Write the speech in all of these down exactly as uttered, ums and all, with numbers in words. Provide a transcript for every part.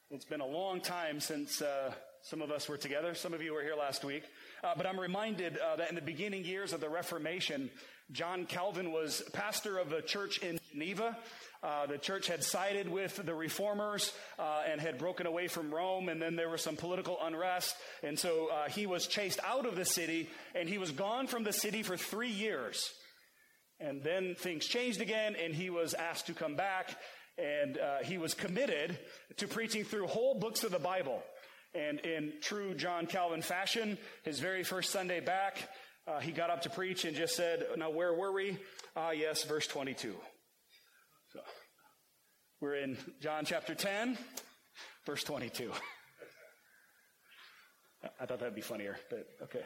It's been a long time since uh, some of us were together. Some of you were here last week. Uh, but I'm reminded uh, that in the beginning years of the Reformation, John Calvin was pastor of a church in Geneva. Uh, the church had sided with the reformers uh, and had broken away from Rome, and then there was some political unrest. And so uh, he was chased out of the city, and he was gone from the city for three years. And then things changed again, and he was asked to come back. And uh, he was committed to preaching through whole books of the Bible. And in true John Calvin fashion, his very first Sunday back, uh, he got up to preach and just said, now where were we? Ah, yes, verse twenty-two. So we're in John chapter ten, verse twenty-two. I thought that'd be funnier, but okay.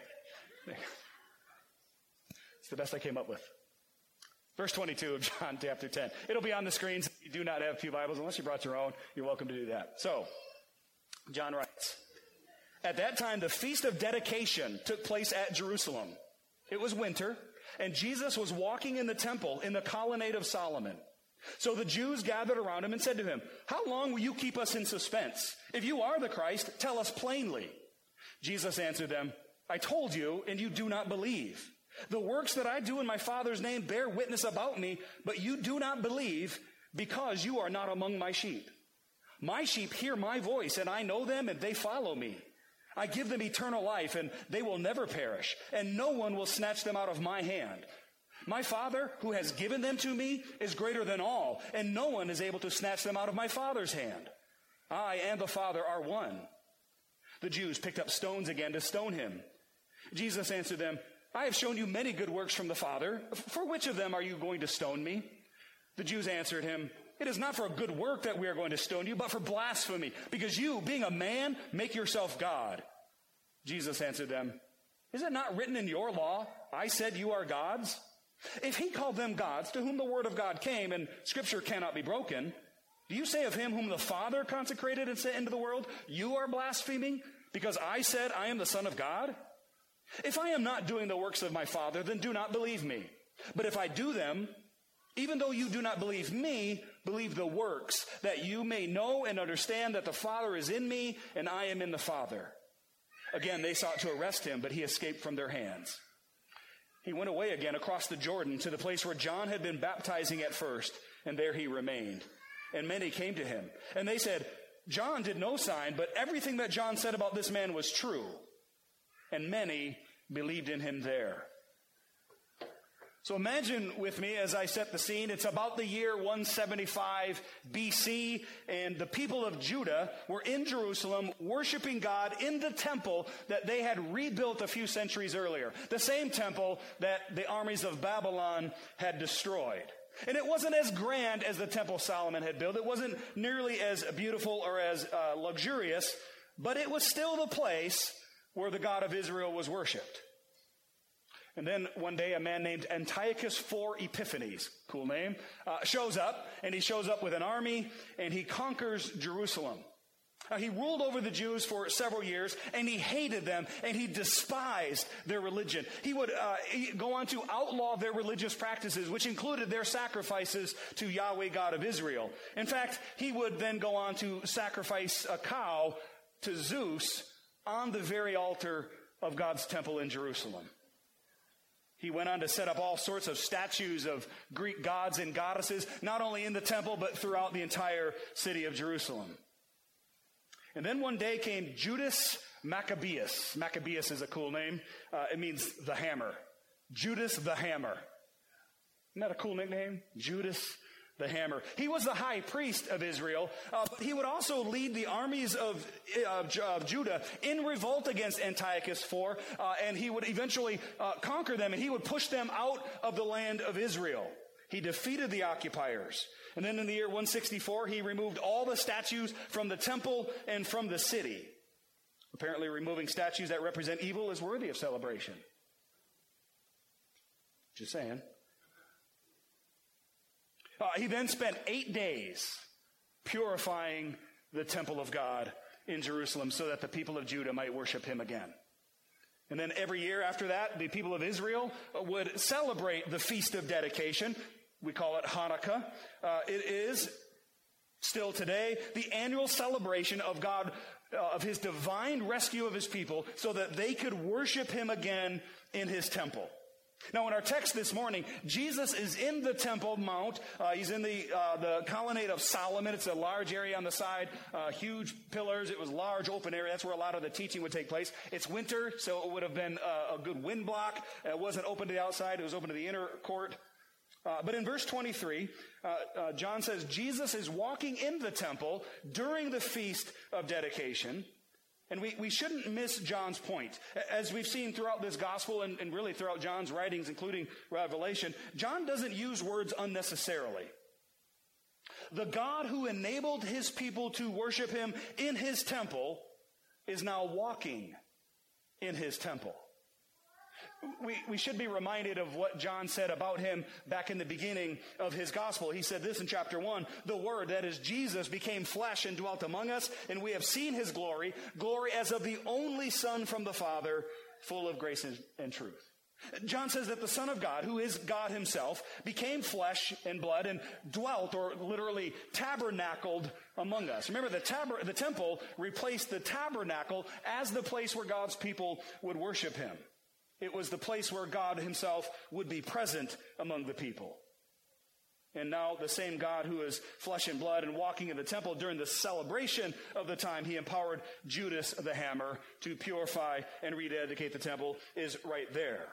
It's the best I came up with. Verse twenty-two of John chapter ten. It'll be on the screens. If you do not have pew Bibles, unless you brought your own, you're welcome to do that. So, John writes, at that time, the feast of dedication took place at Jerusalem. It was winter, and Jesus was walking in the temple in the colonnade of Solomon. So the Jews gathered around him and said to him, how long will you keep us in suspense? If you are the Christ, tell us plainly. Jesus answered them, I told you, and you do not believe. The works that I do in my Father's name bear witness about me, but you do not believe because you are not among my sheep. My sheep hear my voice, and I know them, and they follow me. I give them eternal life, and they will never perish, and no one will snatch them out of my hand. My Father, who has given them to me, is greater than all, and no one is able to snatch them out of my Father's hand. I and the Father are one. The Jews picked up stones again to stone him. Jesus answered them, I have shown you many good works from the Father. For which of them are you going to stone me? The Jews answered him, it is not for a good work that we are going to stone you, but for blasphemy, because you, being a man, make yourself God. Jesus answered them, is it not written in your law, I said you are gods? If he called them gods, to whom the word of God came, and Scripture cannot be broken, do you say of him whom the Father consecrated and sent into the world, you are blaspheming, because I said I am the Son of God? If I am not doing the works of my Father, then do not believe me. But if I do them, even though you do not believe me, believe the works, that you may know and understand that the Father is in me and I am in the Father. Again, they sought to arrest him, but he escaped from their hands. He went away again across the Jordan to the place where John had been baptizing at first, and there he remained. And many came to him, and they said, John did no sign, but everything that John said about this man was true. And many believed in him there. So imagine with me as I set the scene. It's about the year one seventy-five B C, and the people of Judah were in Jerusalem worshiping God in the temple that they had rebuilt a few centuries earlier. The same temple that the armies of Babylon had destroyed. And it wasn't as grand as the temple Solomon had built. It wasn't nearly as beautiful or as uh, luxurious, but it was still the place where the God of Israel was worshipped. And then one day a man named Antiochus four Epiphanes, cool name, uh, shows up, and he shows up with an army, and he conquers Jerusalem. Uh, he ruled over the Jews for several years, and he hated them, and he despised their religion. He would uh, he go on to outlaw their religious practices, which included their sacrifices to Yahweh, God of Israel. In fact, he would then go on to sacrifice a cow to Zeus on the very altar of God's temple in Jerusalem. He went on to set up all sorts of statues of Greek gods and goddesses, not only in the temple, but throughout the entire city of Jerusalem. And then one day came Judas Maccabeus. Maccabeus is a cool name. Uh, it means the hammer. Judas the Hammer. Isn't that a cool nickname? Judas the Hammer. He was the high priest of Israel, uh, but he would also lead the armies of, uh, of Judah in revolt against Antiochus four, uh, and he would eventually uh, conquer them, and he would push them out of the land of Israel. He defeated the occupiers. And then in the year one sixty-four, he removed all the statues from the temple and from the city. Apparently, removing statues that represent evil is worthy of celebration. Just saying. Uh, he then spent eight days purifying the temple of God in Jerusalem so that the people of Judah might worship him again. And then every year after that, the people of Israel would celebrate the Feast of Dedication. We call it Hanukkah. Uh, it is Still today, the annual celebration of God, uh, of his divine rescue of his people so that they could worship him again in his temple. Now, in our text this morning, Jesus is in the Temple Mount. Uh, he's in the uh, the colonnade of Solomon. It's a large area on the side, uh, huge pillars. It was large, open area. That's where a lot of the teaching would take place. It's winter, so it would have been uh, a good wind block. It wasn't open to the outside. It was open to the inner court. Uh, but in verse twenty-three, uh, uh, John says, Jesus is walking in the temple during the Feast of Dedication. And we, we shouldn't miss John's point. As we've seen throughout this gospel and, and really throughout John's writings, including Revelation, John doesn't use words unnecessarily. The God who enabled his people to worship him in his temple is now walking in his temple. We, we should be reminded of what John said about him back in the beginning of his gospel. He said this in chapter one, the Word, that is Jesus, became flesh and dwelt among us, and we have seen his glory, glory as of the only Son from the Father, full of grace and, and truth. John says that the Son of God, who is God himself, became flesh and blood and dwelt, or literally tabernacled among us. Remember, the, tab- the temple replaced the tabernacle as the place where God's people would worship him. It was the place where God himself would be present among the people. And now the same God who is flesh and blood and walking in the temple during the celebration of the time he empowered Judas the hammer to purify and rededicate the temple is right there.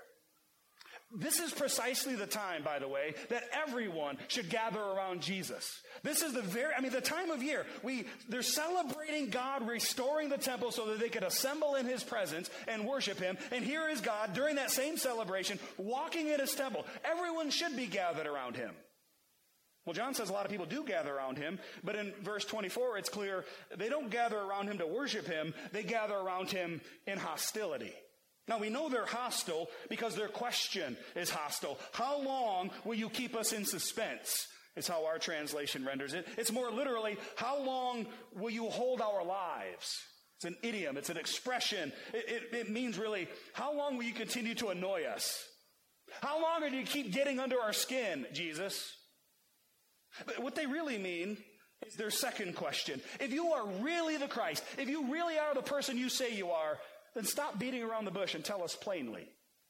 This is precisely the time, by the way, that everyone should gather around Jesus. This is the very, I mean, the time of year. We, they're celebrating God restoring the temple so that they could assemble in his presence and worship him. And here is God during that same celebration walking in his temple. Everyone should be gathered around him. Well, John says a lot of people do gather around him, but in verse twenty-four, it's clear they don't gather around him to worship him. They gather around him in hostility. Now, we know they're hostile because their question is hostile. How long will you keep us in suspense? Is how our translation renders it. It's more literally, how long will you hold our lives? It's an idiom. It's an expression. It, it, it means really, how long will you continue to annoy us? How long do you keep getting under our skin, Jesus? But what they really mean is their second question. If you are really the Christ, if you really are the person you say you are, then stop beating around the bush and tell us plainly,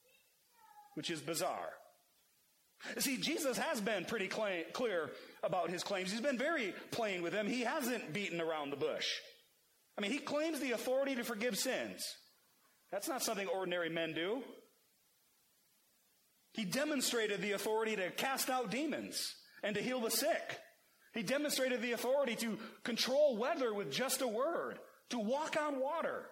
which is bizarre. See, Jesus has been pretty cl- clear about his claims. He's been very plain with them. He hasn't beaten around the bush. I mean, he claims the authority to forgive sins. That's not something ordinary men do. He demonstrated the authority to cast out demons and to heal the sick. He demonstrated the authority to control weather with just a word, to walk on water.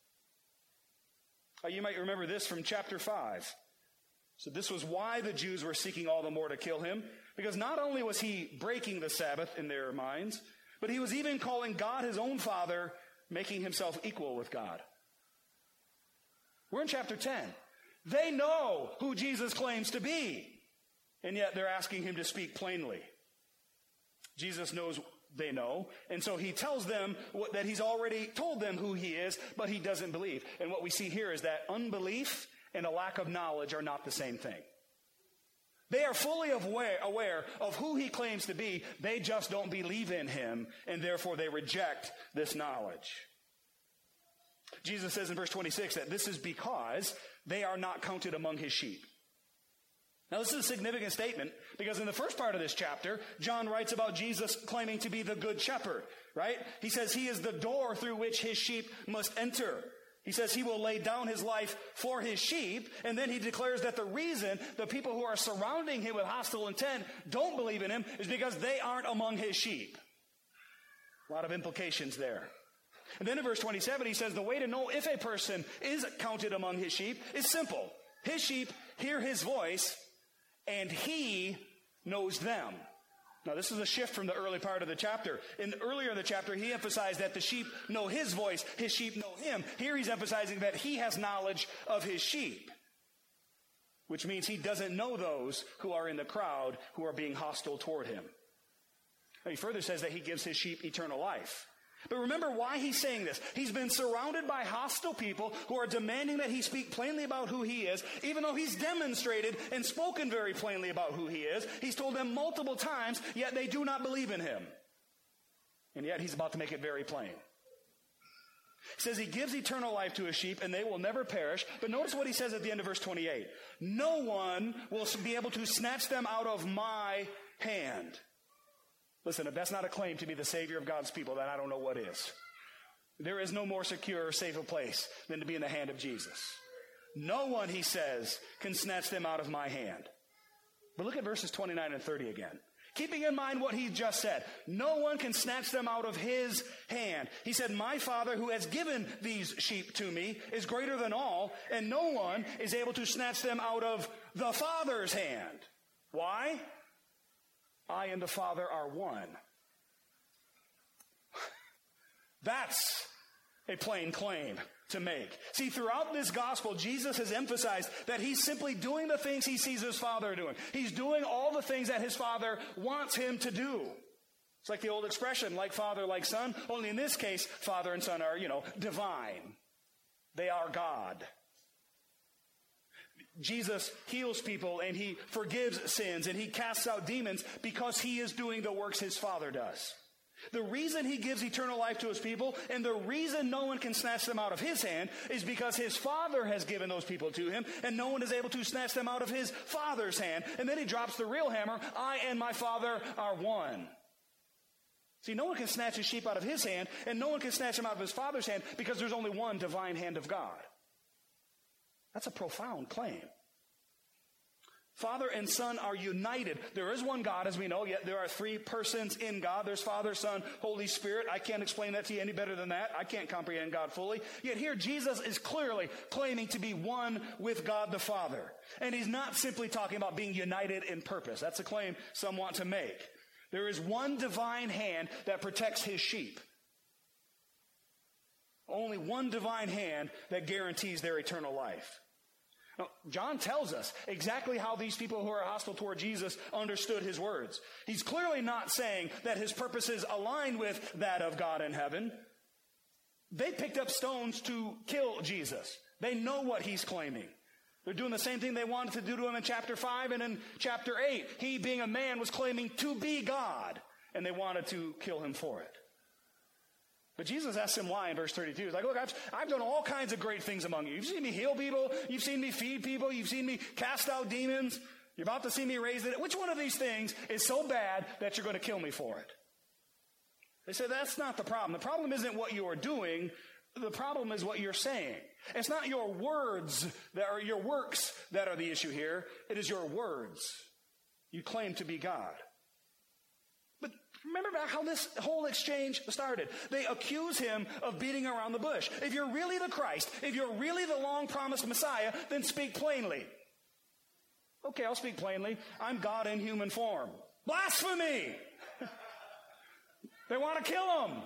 Uh, you might remember this from chapter five. So this was why the Jews were seeking all the more to kill him, because not only was he breaking the Sabbath in their minds, but he was even calling God his own Father, making himself equal with God. We're in chapter ten. They know who Jesus claims to be, and yet they're asking him to speak plainly. Jesus knows they know, and so he tells them what, that he's already told them who he is, but he doesn't believe. And what we see here is that unbelief and a lack of knowledge are not the same thing. They are fully aware, aware of who he claims to be. They just don't believe in him, and therefore they reject this knowledge. Jesus says in verse twenty-six that this is because they are not counted among his sheep. Now, this is a significant statement because in the first part of this chapter, John writes about Jesus claiming to be the good shepherd, right? He says he is the door through which his sheep must enter. He says he will lay down his life for his sheep, and then he declares that the reason the people who are surrounding him with hostile intent don't believe in him is because they aren't among his sheep. A lot of implications there. And then in verse twenty-seven, he says the way to know if a person is counted among his sheep is simple. His sheep hear his voice, and he knows them. Now, this is a shift from the early part of the chapter. In earlier in the chapter, he emphasized that the sheep know his voice, his sheep know him. Here he's emphasizing that he has knowledge of his sheep, which means he doesn't know those who are in the crowd who are being hostile toward him. He further says that he gives his sheep eternal life. But remember why he's saying this. He's been surrounded by hostile people who are demanding that he speak plainly about who he is, even though he's demonstrated and spoken very plainly about who he is. He's told them multiple times, yet they do not believe in him. And yet he's about to make it very plain. He says he gives eternal life to his sheep and they will never perish. But notice what he says at the end of verse twenty-eight. No one will be able to snatch them out of my hand. Listen, if that's not a claim to be the Savior of God's people, then I don't know what is. There is no more secure or safe a place than to be in the hand of Jesus. No one, he says, can snatch them out of my hand. But look at verses twenty-nine and thirty again. Keeping in mind what he just said, no one can snatch them out of his hand. He said, my Father who has given these sheep to me is greater than all, and no one is able to snatch them out of the Father's hand. Why? I and the Father are one. That's a plain claim to make. See, throughout this gospel, Jesus has emphasized that he's simply doing the things he sees his Father doing. He's doing all the things that his Father wants him to do. It's like the old expression, like Father, like Son. Only in this case, Father and Son are, you know, divine. They are God. Jesus heals people and he forgives sins and he casts out demons because he is doing the works his Father does. The reason he gives eternal life to his people and the reason no one can snatch them out of his hand is because his Father has given those people to him and no one is able to snatch them out of his Father's hand. And then he drops the real hammer, I and my Father are one. See, no one can snatch his sheep out of his hand and no one can snatch them out of his Father's hand because there's only one divine hand of God. That's a profound claim. Father and Son are united. There is one God, as we know, yet there are three persons in God. There's Father, Son, Holy Spirit. I can't explain that to you any better than that. I can't comprehend God fully. Yet here Jesus is clearly claiming to be one with God the Father. And he's not simply talking about being united in purpose. That's a claim some want to make. There is one divine hand that protects his sheep. Only one divine hand that guarantees their eternal life. Now, John tells us exactly how these people who are hostile toward Jesus understood his words. He's clearly not saying that his purposes align with that of God in heaven. They picked up stones to kill Jesus. They know what he's claiming. They're doing the same thing they wanted to do to him in chapter five and in chapter eight. He, being a man, was claiming to be God, and they wanted to kill him for it. But Jesus asks him why in verse thirty-two. He's like, look, I've, I've done all kinds of great things among you. You've seen me heal people. You've seen me feed people. You've seen me cast out demons. You're about to see me raise it. Which one of these things is so bad that you're going to kill me for it? They said, that's not the problem. The problem isn't what you are doing. The problem is what you're saying. It's not your words that are your works that are the issue here. It is your words. You claim to be God. But remember back how this whole exchange started. They accuse him of beating around the bush. If you're really the Christ, if you're really the long-promised Messiah, then speak plainly. Okay, I'll speak plainly. I'm God in human form. Blasphemy! They want to kill him.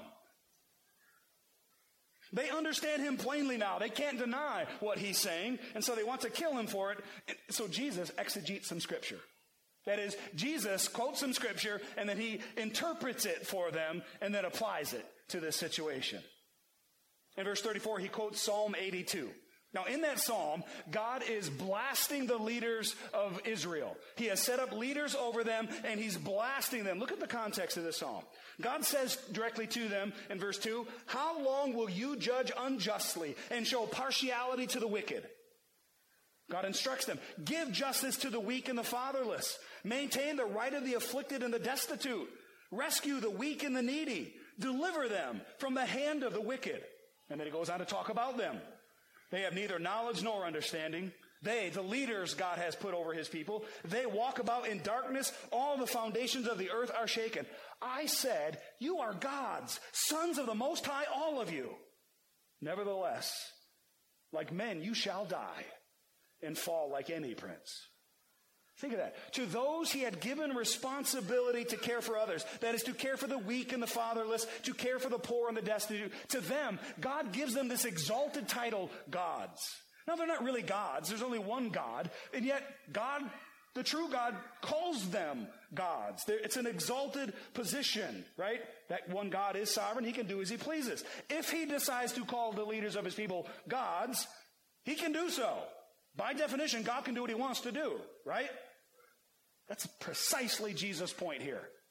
They understand him plainly now. They can't deny what he's saying, and so they want to kill him for it. So Jesus exegetes some scripture. That is, Jesus quotes some scripture, and then he interprets it for them, and then applies it to this situation. In verse thirty-four, he quotes Psalm eighty-two. Now, in that psalm, God is blasting the leaders of Israel. He has set up leaders over them, and he's blasting them. Look at the context of this psalm. God says directly to them in verse two, how long will you judge unjustly and show partiality to the wicked? God instructs them, give justice to the weak and the fatherless. Maintain the right of the afflicted and the destitute. Rescue the weak and the needy. Deliver them from the hand of the wicked. And then he goes on to talk about them. They have neither knowledge nor understanding. They, the leaders God has put over his people, they walk about in darkness. All the foundations of the earth are shaken. I said, you are gods, sons of the Most High, all of you. Nevertheless, like men, you shall die and fall like any prince. Think of that. To those he had given responsibility to care for others. That is, to care for the weak and the fatherless, to care for the poor and the destitute. To them, God gives them this exalted title, gods. Now, they're not really gods. There's only one God. And yet, God, the true God, calls them gods. It's an exalted position, right? That one God is sovereign. He can do as he pleases. If he decides to call the leaders of his people gods, he can do so. By definition, God can do what he wants to do, right? That's precisely Jesus' point here.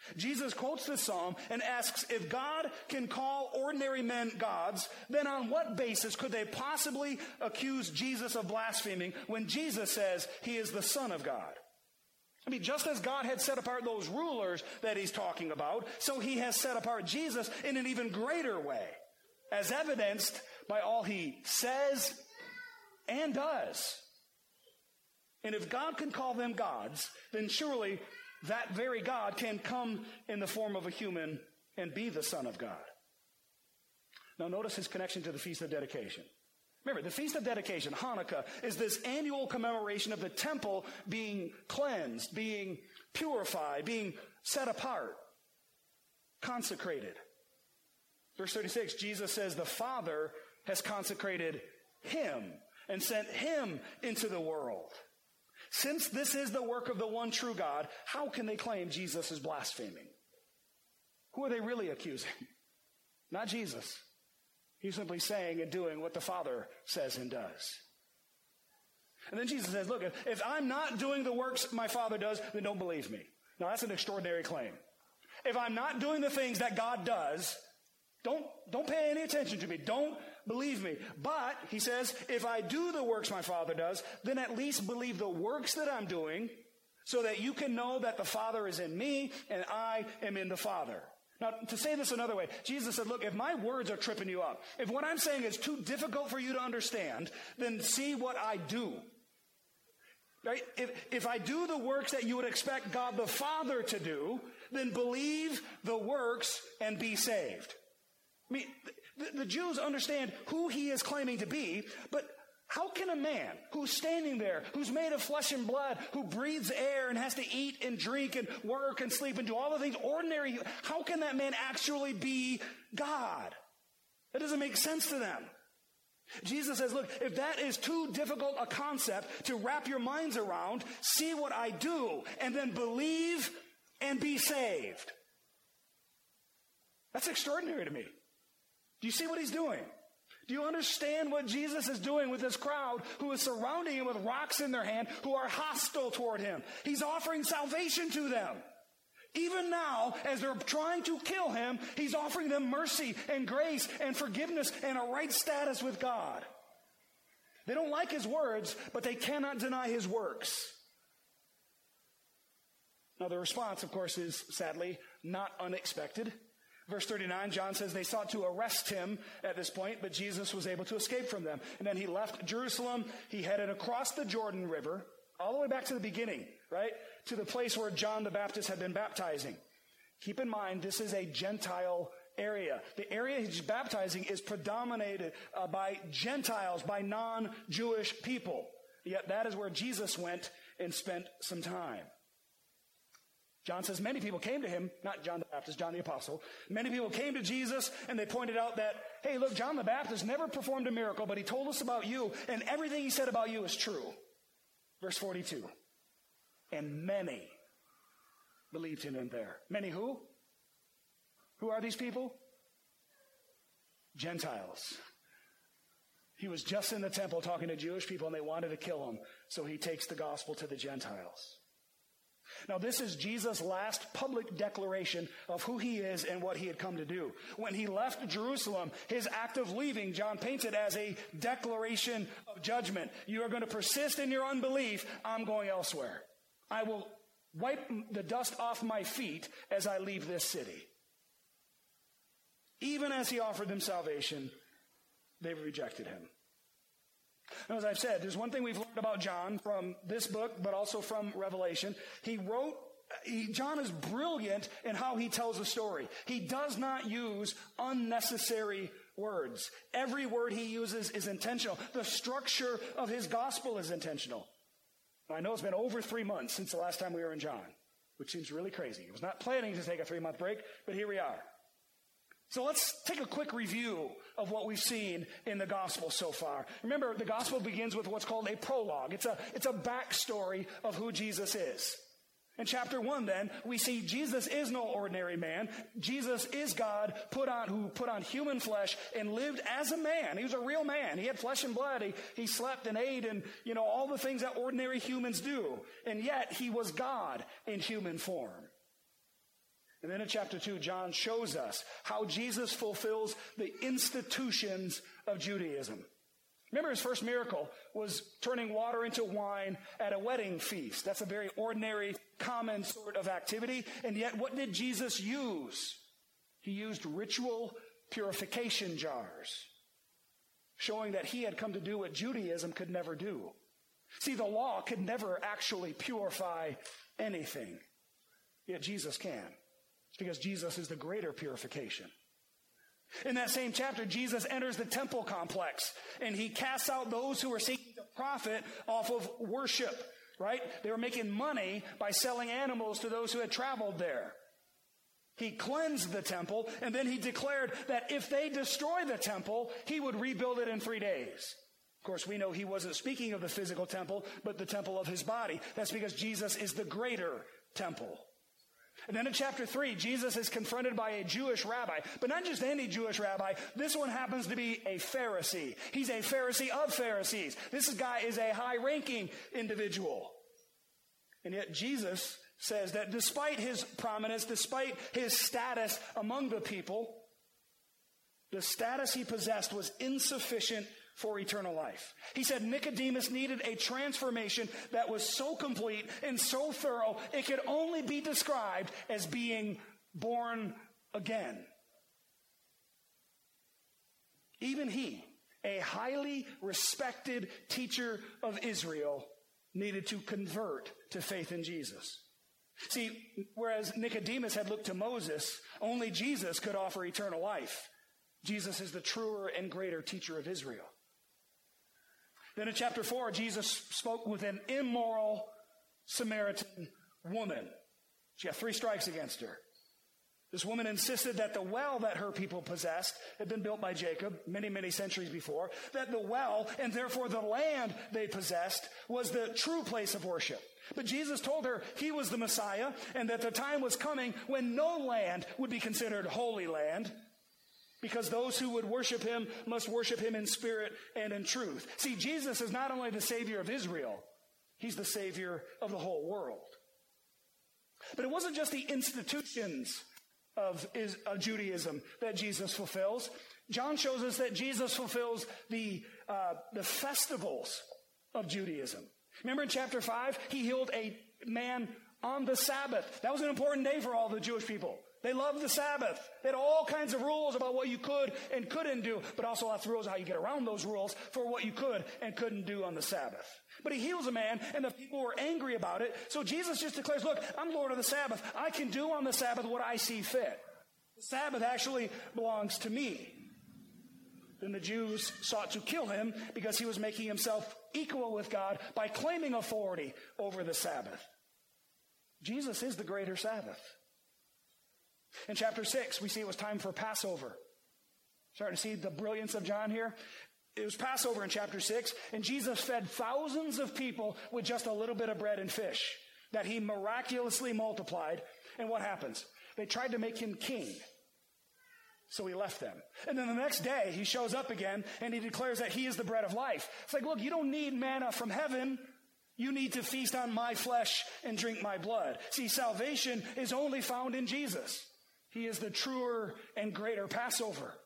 Jesus quotes this psalm and asks, if God can call ordinary men gods, then on what basis could they possibly accuse Jesus of blaspheming when Jesus says he is the Son of God? I mean, just as God had set apart those rulers that he's talking about, so he has set apart Jesus in an even greater way, as evidenced by all he says and does. And if God can call them gods, then surely that very God can come in the form of a human and be the Son of God. Now notice his connection to the Feast of Dedication. Remember, the Feast of Dedication, Hanukkah, is this annual commemoration of the temple being cleansed, being purified, being set apart, consecrated. Verse thirty-six, Jesus says the Father has consecrated him and sent him into the world. Since this is the work of the one true God, how can they claim Jesus is blaspheming? Who are they really accusing? Not Jesus. He's simply saying and doing what the Father says and does. And then Jesus says, look, if, if I'm not doing the works my Father does, then don't believe me. Now that's an extraordinary claim. If I'm not doing the things that God does, don't, don't pay any attention to me. Don't believe me. But, he says, if I do the works my Father does, then at least believe the works that I'm doing so that you can know that the Father is in me and I am in the Father. Now, to say this another way, Jesus said, look, if my words are tripping you up, if what I'm saying is too difficult for you to understand, then see what I do. Right? If, if I do the works that you would expect God the Father to do, then believe the works and be saved. I mean, the, the Jews understand who he is claiming to be, but how can a man who's standing there, who's made of flesh and blood, who breathes air and has to eat and drink and work and sleep and do all the things ordinary, how can that man actually be God? That doesn't make sense to them. Jesus says, look, if that is too difficult a concept to wrap your minds around, see what I do and then believe and be saved. That's extraordinary to me. Do you see what he's doing? Do you understand what Jesus is doing with this crowd who is surrounding him with rocks in their hand, who are hostile toward him? He's offering salvation to them. Even now, as they're trying to kill him, he's offering them mercy and grace and forgiveness and a right status with God. They don't like his words, but they cannot deny his works. Now, the response, of course, is sadly not unexpected. Verse thirty-nine, John says they sought to arrest him at this point, but Jesus was able to escape from them. And then he left Jerusalem. He headed across the Jordan River, all the way back to the beginning, right? To the place where John the Baptist had been baptizing. Keep in mind, this is a Gentile area. The area he's baptizing is predominated uh, by Gentiles, by non-Jewish people. Yet that is where Jesus went and spent some time. John says many people came to him, not John the Baptist, John the Apostle. Many people came to Jesus and they pointed out that, hey, look, John the Baptist never performed a miracle, but he told us about you, and everything he said about you is true. Verse forty-two. And many believed in him there. Many who? Who are these people? Gentiles. He was just in the temple talking to Jewish people and they wanted to kill him, so he takes the gospel to the Gentiles. Now, this is Jesus' last public declaration of who he is and what he had come to do. When he left Jerusalem, his act of leaving, John paints it as a declaration of judgment. You are going to persist in your unbelief. I'm going elsewhere. I will wipe the dust off my feet as I leave this city. Even as he offered them salvation, they rejected him. Now, as I've said, there's one thing we've learned about John from this book, but also from Revelation. He wrote, he, John is brilliant in how he tells a story. He does not use unnecessary words. Every word he uses is intentional. The structure of his gospel is intentional. Now, I know it's been over three months since the last time we were in John, which seems really crazy. I was not planning to take a three-month break, but here we are. So let's take a quick review of what we've seen in the gospel so far. Remember, the gospel begins with what's called a prologue. It's a, it's a backstory of who Jesus is. In chapter one, then, we see Jesus is no ordinary man. Jesus is God put on, who put on human flesh and lived as a man. He was a real man. He had flesh and blood. He, he slept and ate and, you know, all the things that ordinary humans do. And yet, he was God in human form. And then in chapter two, John shows us how Jesus fulfills the institutions of Judaism. Remember, his first miracle was turning water into wine at a wedding feast. That's a very ordinary, common sort of activity. And yet, what did Jesus use? He used ritual purification jars, showing that he had come to do what Judaism could never do. See, the law could never actually purify anything, yet Jesus can. It's because Jesus is the greater purification. In that same chapter, Jesus enters the temple complex, and he casts out those who were seeking to profit off of worship, right? They were making money by selling animals to those who had traveled there. He cleansed the temple, and then he declared that if they destroy the temple, he would rebuild it in three days. Of course, we know he wasn't speaking of the physical temple, but the temple of his body. That's because Jesus is the greater temple. And then in chapter three, Jesus is confronted by a Jewish rabbi, but not just any Jewish rabbi. This one happens to be a Pharisee. He's a Pharisee of Pharisees. This guy is a high-ranking individual. And yet Jesus says that despite his prominence, despite his status among the people, the status he possessed was insufficient for eternal life. He said Nicodemus needed a transformation that was so complete and so thorough, it could only be described as being born again. Even he, a highly respected teacher of Israel, needed to convert to faith in Jesus. See, whereas Nicodemus had looked to Moses, only Jesus could offer eternal life. Jesus is the truer and greater teacher of Israel. Then in chapter four, Jesus spoke with an immoral Samaritan woman. She had three strikes against her. This woman insisted that the well that her people possessed had been built by Jacob many, many centuries before, that the well, and therefore the land they possessed, was the true place of worship. But Jesus told her he was the Messiah, and that the time was coming when no land would be considered holy land, because those who would worship him must worship him in spirit and in truth. See, Jesus is not only the Savior of Israel, he's the Savior of the whole world. But it wasn't just the institutions of, is, of Judaism that Jesus fulfills. John shows us that Jesus fulfills the, uh, the festivals of Judaism. Remember in chapter five, he healed a man on the Sabbath. That was an important day for all the Jewish people. They loved the Sabbath. They had all kinds of rules about what you could and couldn't do, but also lots of rules how you get around those rules for what you could and couldn't do on the Sabbath. But he heals a man, and the people were angry about it. So Jesus just declares, look, I'm Lord of the Sabbath. I can do on the Sabbath what I see fit. The Sabbath actually belongs to me. Then the Jews sought to kill him because he was making himself equal with God by claiming authority over the Sabbath. Jesus is the greater Sabbath. In chapter six, we see it was time for Passover. Starting to see the brilliance of John here. It was Passover in chapter six, and Jesus fed thousands of people with just a little bit of bread and fish that he miraculously multiplied. And what happens? They tried to make him king. So he left them. And then the next day, he shows up again, and he declares that he is the bread of life. It's like, look, you don't need manna from heaven. You need to feast on my flesh and drink my blood. See, salvation is only found in Jesus. He is the truer and greater Passover.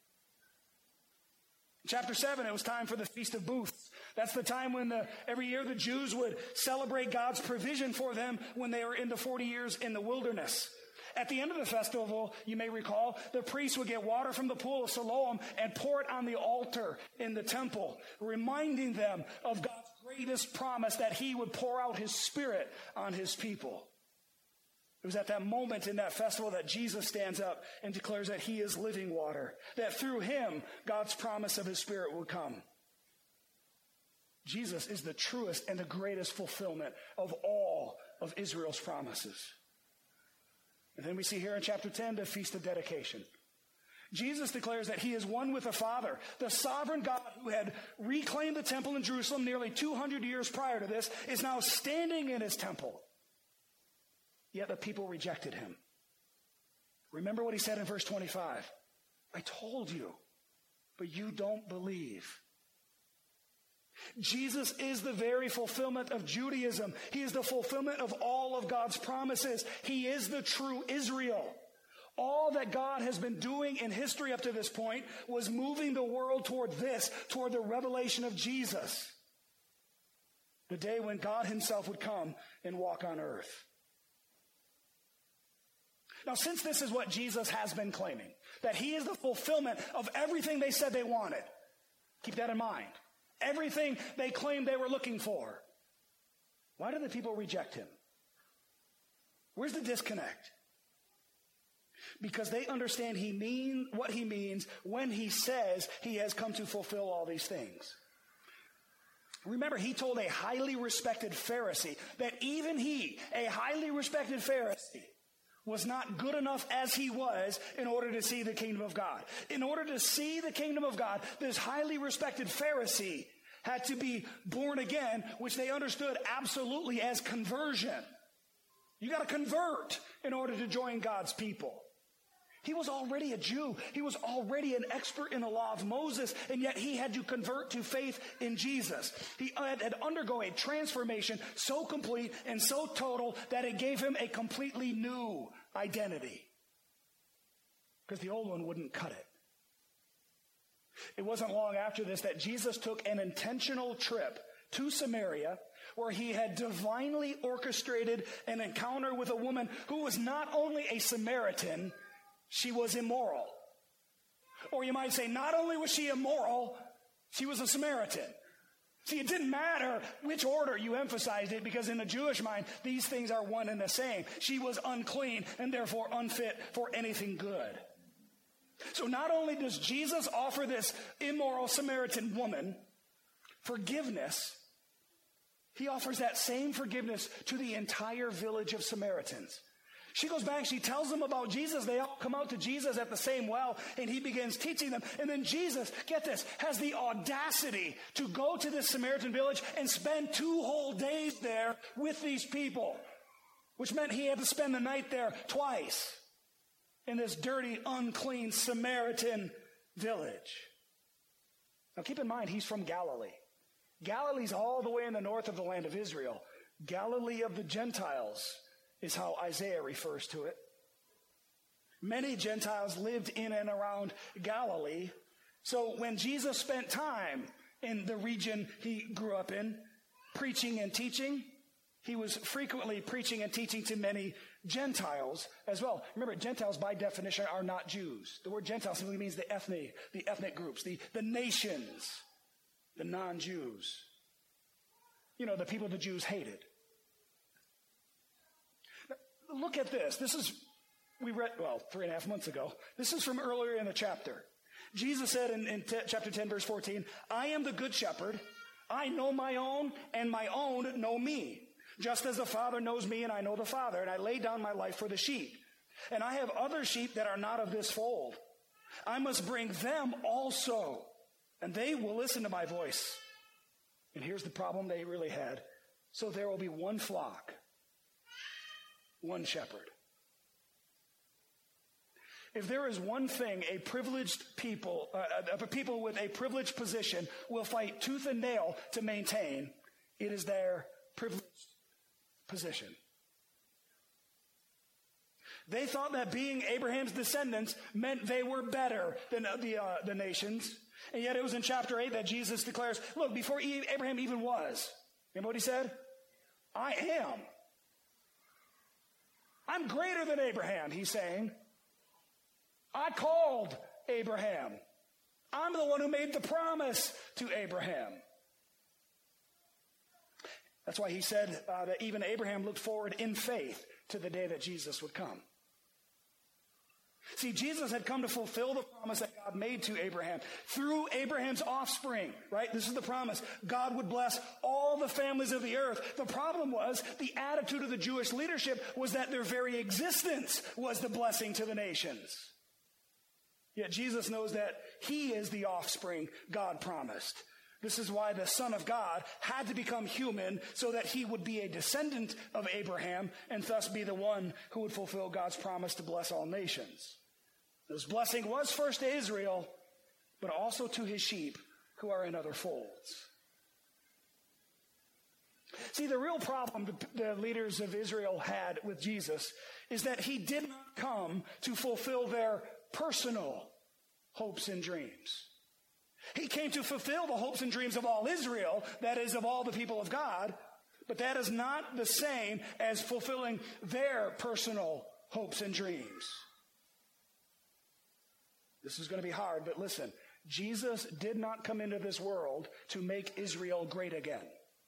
In chapter seven, it was time for the Feast of Booths. That's the time when the, every year the Jews would celebrate God's provision for them when they were in the forty years in the wilderness. At the end of the festival, you may recall, the priests would get water from the pool of Siloam and pour it on the altar in the temple, reminding them of God's greatest promise that he would pour out his Spirit on his people. It was at that moment in that festival that Jesus stands up and declares that he is living water, that through him, God's promise of his Spirit would come. Jesus is the truest and the greatest fulfillment of all of Israel's promises. And then we see here in chapter ten, the Feast of Dedication. Jesus declares that he is one with the Father. The sovereign God who had reclaimed the temple in Jerusalem nearly two hundred years prior to this is now standing in his temple. Yet the people rejected him. Remember what he said in verse twenty-five. I told you, but you don't believe. Jesus is the very fulfillment of Judaism. He is the fulfillment of all of God's promises. He is the true Israel. All that God has been doing in history up to this point was moving the world toward this, toward the revelation of Jesus. The day when God himself would come and walk on earth. Now, since this is what Jesus has been claiming, that he is the fulfillment of everything they said they wanted, keep that in mind. Everything they claimed they were looking for. Why do the people reject him? Where's the disconnect? Because they understand he mean what he means when he says he has come to fulfill all these things. Remember, he told a highly respected Pharisee that even he, a highly respected Pharisee, was not good enough as he was in order to see the kingdom of God. In order to see the kingdom of God, this highly respected Pharisee had to be born again, which they understood absolutely as conversion. You got to convert in order to join God's people. He was already a Jew. He was already an expert in the law of Moses, and yet he had to convert to faith in Jesus. He had, had undergone a transformation so complete and so total that it gave him a completely new identity. Because the old one wouldn't cut it. It wasn't long after this that Jesus took an intentional trip to Samaria, where he had divinely orchestrated an encounter with a woman who was not only a Samaritan, she was immoral. Or you might say, not only was she immoral, she was a Samaritan. See, it didn't matter which order you emphasized it, because in the Jewish mind, these things are one and the same. She was unclean and therefore unfit for anything good. So not only does Jesus offer this immoral Samaritan woman forgiveness, he offers that same forgiveness to the entire village of Samaritans. She goes back, she tells them about Jesus. They all come out to Jesus at the same well, and he begins teaching them. And then Jesus, get this, has the audacity to go to this Samaritan village and spend two whole days there with these people, which meant he had to spend the night there twice in this dirty, unclean Samaritan village. Now keep in mind, he's from Galilee. Galilee's all the way in the north of the land of Israel. Galilee of the Gentiles is how Isaiah refers to it. Many Gentiles lived in and around Galilee. So when Jesus spent time in the region he grew up in, preaching and teaching, he was frequently preaching and teaching to many Gentiles as well. Remember, Gentiles by definition are not Jews. The word Gentile simply means the ethnic, the ethnic groups, the, the nations, the non-Jews. You know, the people the Jews hated. Look at this. This is, we read, well, three and a half months ago. This is from earlier in the chapter. Jesus said in, in t- chapter ten, verse fourteen, I am the good shepherd. I know my own, and my own know me. Just as the Father knows me, and I know the Father, and I lay down my life for the sheep. And I have other sheep that are not of this fold. I must bring them also, and they will listen to my voice. And here's the problem they really had. So there will be one flock, one shepherd. If there is one thing a privileged people, uh, a people with a privileged position will fight tooth and nail to maintain, it is their privileged position. They thought that being Abraham's descendants meant they were better than the, uh, the nations. And yet it was in chapter eight that Jesus declares, look, before Abraham even was, remember what he said? I am. I'm greater than Abraham, he's saying. I called Abraham. I'm the one who made the promise to Abraham. That's why he said uh, that even Abraham looked forward in faith to the day that Jesus would come. See, Jesus had come to fulfill the promise that God made to Abraham through Abraham's offspring, right? This is the promise. God would bless all the families of the earth. The problem was the attitude of the Jewish leadership was that their very existence was the blessing to the nations. Yet Jesus knows that he is the offspring God promised. This is why the Son of God had to become human so that he would be a descendant of Abraham and thus be the one who would fulfill God's promise to bless all nations. This blessing was first to Israel, but also to his sheep who are in other folds. See, the real problem the leaders of Israel had with Jesus is that he did not come to fulfill their personal hopes and dreams. He came to fulfill the hopes and dreams of all Israel, that is, of all the people of God, but that is not the same as fulfilling their personal hopes and dreams. This is going to be hard, but listen, Jesus did not come into this world to make Israel great again.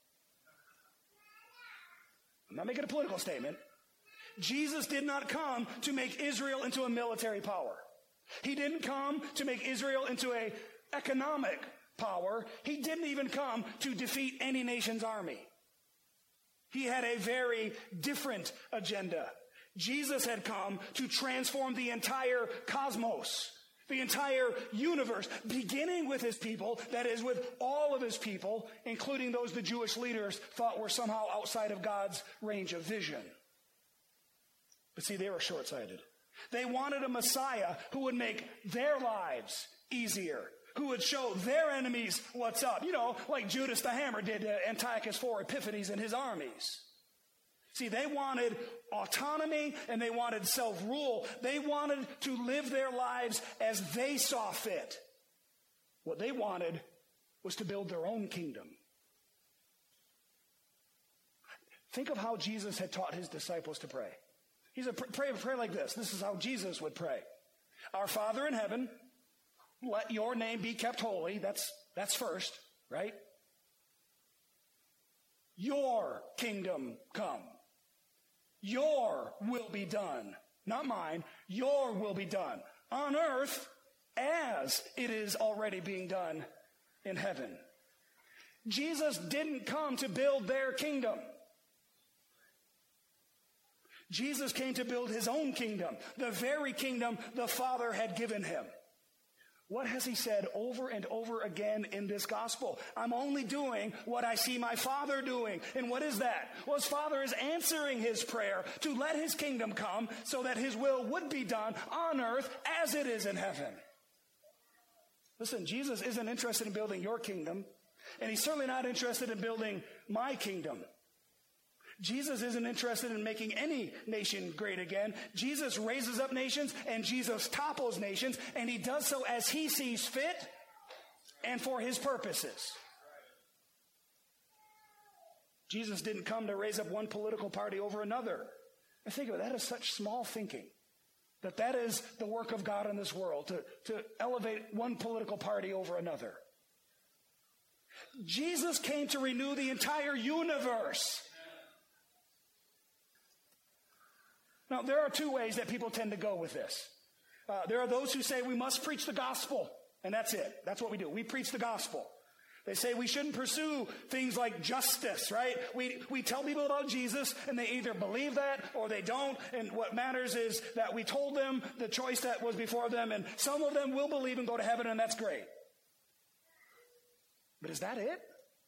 I'm not making a political statement. Jesus did not come to make Israel into a military power. He didn't come to make Israel into an economic power. He didn't even come to defeat any nation's army. He had a very different agenda. Jesus had come to transform the entire cosmos, the entire universe, beginning with his people, that is, with all of his people, including those the Jewish leaders thought were somehow outside of God's range of vision. But see, they were short-sighted. They wanted a Messiah who would make their lives easier, who would show their enemies what's up. You know, like Judas the Hammer did to Antiochus four Epiphanes and his armies. See, they wanted autonomy and they wanted self-rule. They wanted to live their lives as they saw fit. What they wanted was to build their own kingdom. Think of how Jesus had taught his disciples to pray. He said, pray, pray like this. This is how Jesus would pray. Our Father in heaven, let your name be kept holy. That's, that's first, right? Your kingdom come. Your will be done. Not mine. Your will be done. On earth as it is already being done in heaven. Jesus didn't come to build their kingdom. Jesus came to build his own kingdom, the very kingdom the Father had given him. What has he said over and over again in this gospel? I'm only doing what I see my Father doing. And what is that? Well, his Father is answering his prayer to let his kingdom come so that his will would be done on earth as it is in heaven. Listen, Jesus isn't interested in building your kingdom, and he's certainly not interested in building my kingdom. Jesus isn't interested in making any nation great again. Jesus raises up nations and Jesus topples nations, and he does so as he sees fit and for his purposes. Jesus didn't come to raise up one political party over another. I think of it, that is such small thinking, that that is the work of God in this world, to, to elevate one political party over another. Jesus came to renew the entire universe. Now, there are two ways that people tend to go with this. Uh, there are those who say we must preach the gospel, and that's it. That's what we do. We preach the gospel. They say we shouldn't pursue things like justice, right? We we tell people about Jesus, and they either believe that or they don't, and what matters is that we told them the choice that was before them, and some of them will believe and go to heaven, and that's great. But is that it?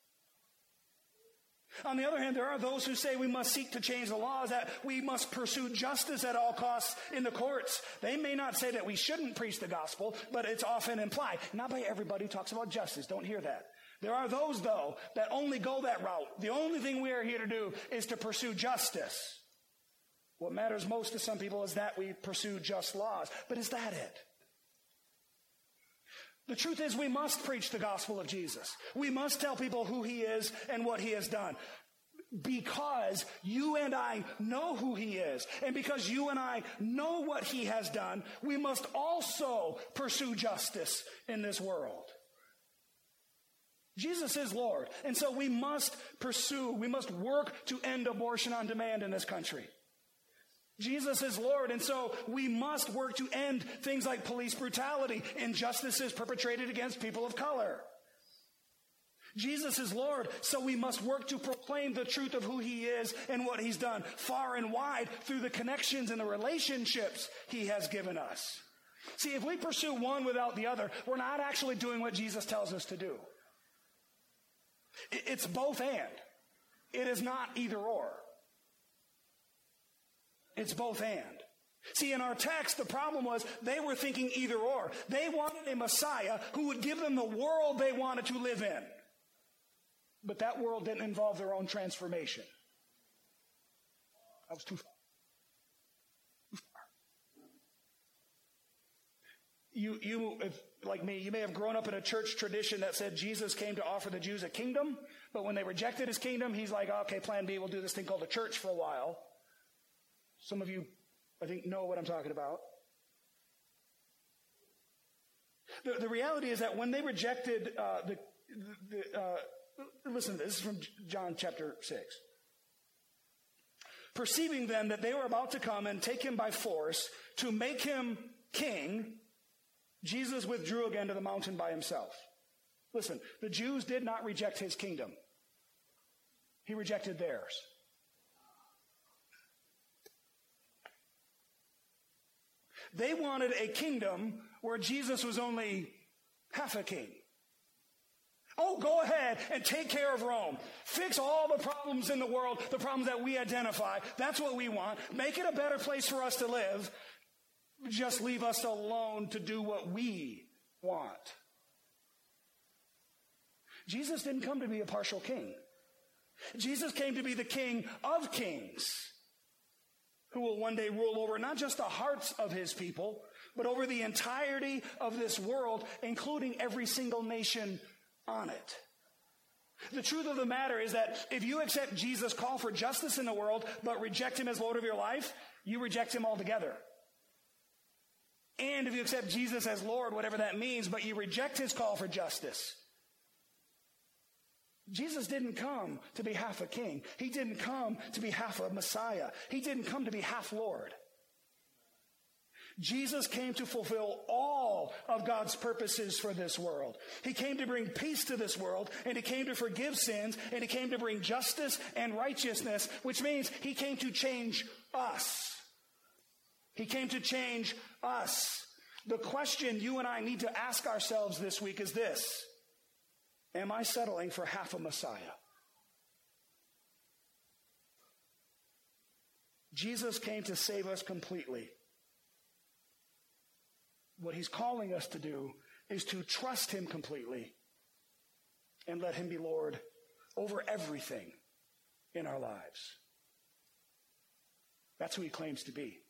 On the other hand, there are those who say we must seek to change the laws, that we must pursue justice at all costs in the courts. They may not say that we shouldn't preach the gospel, but it's often implied. Not by everybody who talks about justice. Don't hear that. There are those, though, that only go that route. The only thing we are here to do is to pursue justice. What matters most to some people is that we pursue just laws. But is that it? The truth is, we must preach the gospel of Jesus. We must tell people who he is and what he has done. Because you and I know who he is, and because you and I know what he has done, we must also pursue justice in this world. Jesus is Lord, and so we must pursue, we must work to end abortion on demand in this country. Jesus is Lord, and so we must work to end things like police brutality, injustices perpetrated against people of color. Jesus is Lord, so we must work to proclaim the truth of who he is and what he's done far and wide through the connections and the relationships he has given us. See, if we pursue one without the other, we're not actually doing what Jesus tells us to do. It's both and. It is not either or. It's both and. See, in our text, the problem was they were thinking either or. They wanted a Messiah who would give them the world they wanted to live in. But that world didn't involve their own transformation. That was too far. Too far. You, you, if, like me, you may have grown up in a church tradition that said Jesus came to offer the Jews a kingdom, but when they rejected his kingdom, he's like, okay, plan B, we'll do this thing called a church for a while. Some of you, I think, know what I'm talking about. The, the reality is that when they rejected uh, the, the uh, listen, this is from John chapter six. Perceiving then that they were about to come and take him by force to make him king, Jesus withdrew again to the mountain by himself. Listen, the Jews did not reject his kingdom. He rejected theirs. They wanted a kingdom where Jesus was only half a king. Oh, go ahead and take care of Rome. Fix all the problems in the world, the problems that we identify. That's what we want. Make it a better place for us to live. Just leave us alone to do what we want. Jesus didn't come to be a partial king. Jesus came to be the King of kings, who will one day rule over not just the hearts of his people, but over the entirety of this world, including every single nation on it. The truth of the matter is that if you accept Jesus' call for justice in the world, but reject him as Lord of your life, you reject him altogether. And if you accept Jesus as Lord, whatever that means, but you reject his call for justice, Jesus didn't come to be half a king. He didn't come to be half a Messiah. He didn't come to be half Lord. Jesus came to fulfill all of God's purposes for this world. He came to bring peace to this world, and he came to forgive sins, and he came to bring justice and righteousness, which means he came to change us. He came to change us. The question you and I need to ask ourselves this week is this: am I settling for half a Messiah? Jesus came to save us completely. What he's calling us to do is to trust him completely and let him be Lord over everything in our lives. That's who he claims to be.